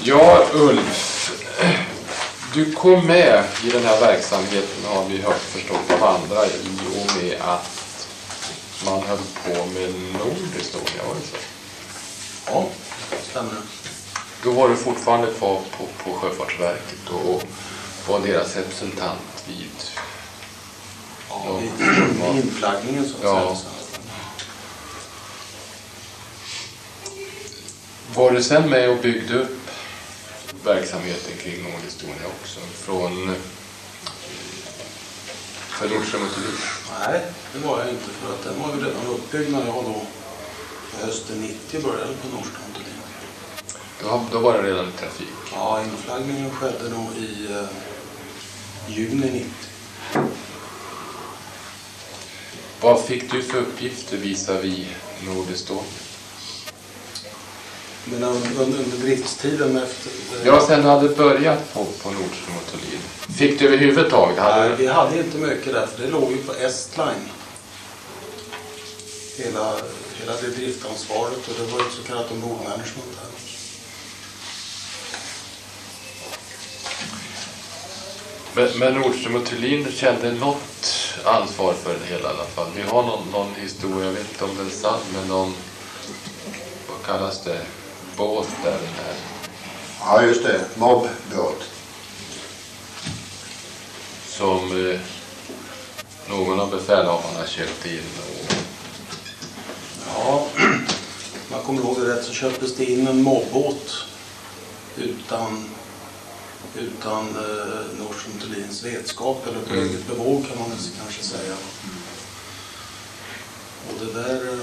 Ja, Ulf. Du kom med i den här verksamheten, har vi hört förstått av andra, i och med att man höll på med Nordhistoria, var det så? Ja, stämmer. Då var du fortfarande på Sjöfartsverket och var deras representant vid... Ja, vid inflaggningen så att säga. Var du sen med och byggde upp verksamheten kring Nordhistoria också? För Nordström och Thulin? Nej, det var jag inte, för att den var ju redan uppbyggd när jag då hösten 90 började på Nordström och Thulin. Då var det redan i trafik? Ja, inflaggningen skedde nog i juni 90. Vad fick du för uppgifter visavi Nordhistoria? Men under driftstiden efter... Ja, sen du hade börjat på Nordström och Thulin. Fick du överhuvudtaget? Nej, vi hade inte mycket där, för det låg ju på Estline. Hela det driftansvaret, och det var ett så kallat ombordmanagement där. Men Nordström och Thulin kände något ansvar för det hela i alla fall. Vi har någon historia, jag vet inte om den är sann, men någon, vad kallas det, båt där den här. Ja, just det, mobbåt. Som någon av befälhavarna köpte in. Ja, man kommer ihåg det rätt, så köptes det in en mobbåt utan Nordström och Thulins vetskap, eller på eget bevåg kan man kanske säga. Och det där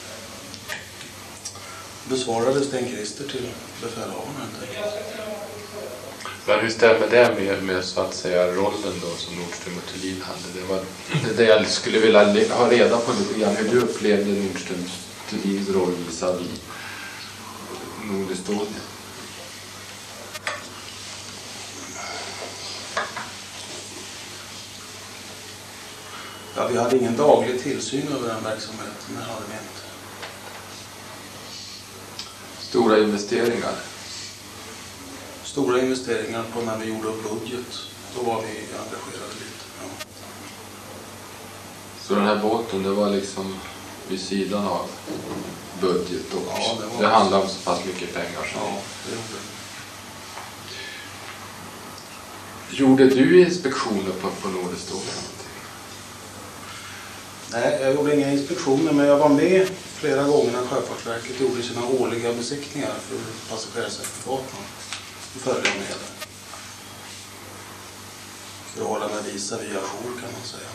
besvarade Sten Christer till befälhavarna helt enkelt. Men hur stämmer det med så att säga rollen då som Nordström och Thulin hade? Det var det jag skulle vilja ha reda på lite grann, hur du upplevde Nordström och Thulins roll visavi Nordhistoria. Ja, vi hade ingen daglig tillsyn över den verksamheten, det hade vi inte. Stora investeringar? Stora investeringar på när vi gjorde upp budget, då var vi engagerade lite. Ja. Så den här båten, det var liksom vid sidan av budget och ja, det handlade om så pass mycket pengar. Så. Ja, det gjorde det. Gjorde du inspektioner på Nordhistoria? Nej, jag gjorde inga inspektioner, men jag var med flera gånger när Sjöfartsverket gjorde sina årliga besiktningar för passagerarcertifikaten. Då följde jag med det. För att hålla mig visa via jour, kan man säga.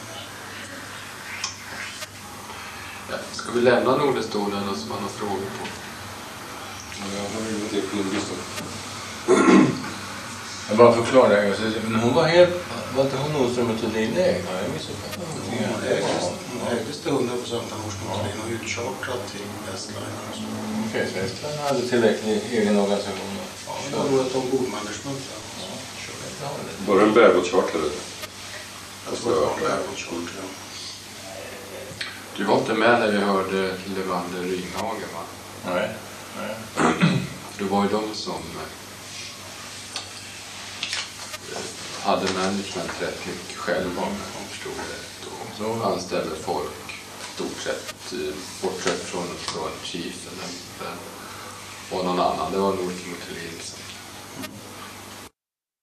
Ja, ska vi lämna Nordhistoria och som man har frågor på? Jag har ju inte på Nordhistoria. Jag bara förklarar det. Men hon var helt... Var inte hon Nordström och Thulin ägd? Ja, jag missuppfattade. Hon ägdes till 100% av Nordström och Thulin och utkörtrad till Estline. Okej, så Estline hade tillräcklig egen organisation. Ja, det var nog ett ombordmanagement. Var det en bärbåtscharter? Jag tror det var en bärbåtscharter, ja. Du var inte med när vi hörde Levander Ringhagen, va? Nej. Det var ju de som hade management rätt mycket själva, om jag förstod det. Och anställde folk, stort sett, bortsett från chiefen och någon annan. Det var Nordström och Thulin som